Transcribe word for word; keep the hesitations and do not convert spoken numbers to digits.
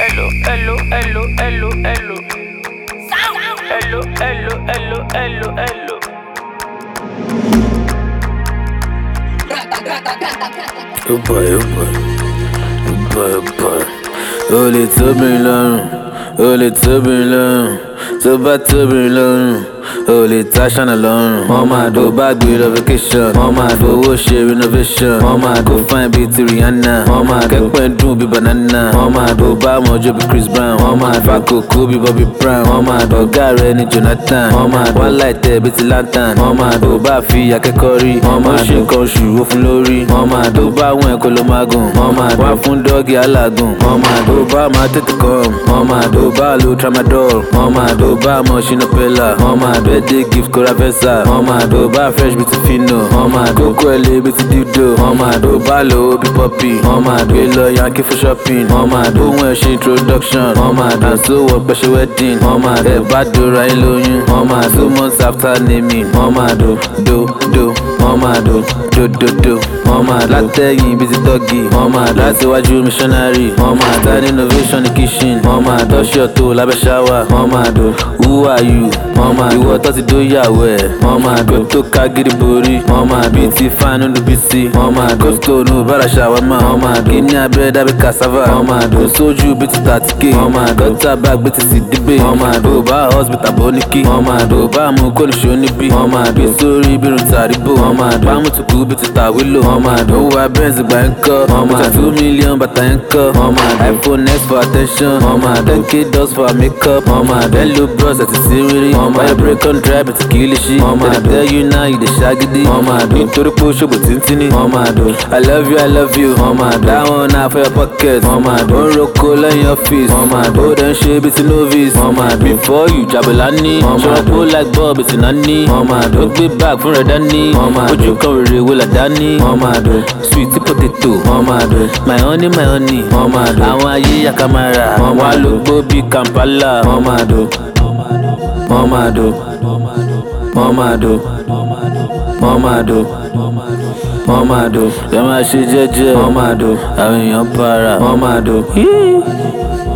hello, hello, hello, hello, hello. Hello, hello, hello, hello, hello. Oh boy, oh boy, oh boy, oh boy. Oh, les turbulents, oh, les turbulents, so bad turbulent. Oh, les tâches en alone. Mama do bag with a vacation. Mama do worship renovation. Mama go find beauty Rihanna. Mama kẹ́pẹ́ dùn bí banana. Mama do bá mọ̀jọ́ bí Chris Brown. Mama fa kókó bí Bobby Brown. Mama do ọ̀gá rẹ̀ ní Jonathan. Mama wá láìtẹ́ bí ti lantern. Mama do bá fi akẹ́kọ̀ọ́ rí. Mama ṣe nǹkan oṣù ó fún lórí. Mama do bá wọn ẹ̀kọ́ ló máa gùn. Mama wá fún dọ́ọ̀gì alágùn. Mama do bá máa tètè kàn. Mama do bá lo tramadol. Mama do bá mọ̀ ṣínà pẹ́lá. Mama do birthday gift kora versa. Mama do bá fresh bí ti fino. Mama do kókó ẹlẹ́ bí ti dildo. Mama do bá lo bí puppy. Mama do gbé lọ yankee for shopping. Mama do wọn ṣe introduction. Mama do àṣọ wọ pẹ̀ṣẹ̀ wedding. Mama do ẹ̀ bá dora ẹ̀ lóyún. Mama do two months after naming. Mama do do do. Mama do do do do. Mama do látẹ̀yìn bí ti dọ́gì. Mama do láti wájú missionary. Mama do tiny innovation ní kitchen. Mama do tọ́ṣọ̀ tó lábẹ́ shower. Mama do who are you? Mama do ìwọ tó ti do yàwó ẹ̀. Mama do tó ká gidi borí. Mama do bí ti fáánù ló bí sí. Mama do kóstó nù bára ṣàwámà. Mama do kí ní abẹ́rẹ́ dábí cassava. Mama do sójú bí ti thirty k. Mama do gọ́tà bag bí ti sì dígbé. Mama do bá hospital bó ní kí. Mama do bá mú kó ní ṣó níbí. Mama do bí sórí bí irun tàríbò. Mama do bá mú tukú bí ti tàwílò. Mama do ó wá Benz gbà ń kọ́. Mama do two million bàtà ń kọ́. Mama do iPhone X for attention. Mama do ten k dollars for makeup. Mama do hello bros àti sírírí. Mama do break on drive àti kìlìṣí. Mama do tell you now you dey ṣagídí. Mama do nítorí pé ó ṣògbò tíntínní. Mama do I love you I love you. Mama do that one na for your pocket. Mama do ó ń roko lẹ́yìn ọ́fíìsì. Mama do ó dẹ̀ ń ṣe bí ti novice. Mama do before you jàbọ̀lá ní. ṣọ́ra kó like ball bí ti nání. Mama do ó gbé bag fún rẹ̀ dání. Mama do ojú kan rere wo là dání. Mama do sweet potato. Mama do my honey my honey. Mama do àwọn ayé yakamara. Mama ló gbó bí Kampala. Mama do Mama do Mama do Mama do Mama do ẹ máa ṣe jẹ́jẹ́. Mama do àwọn èèyàn para. Mama do.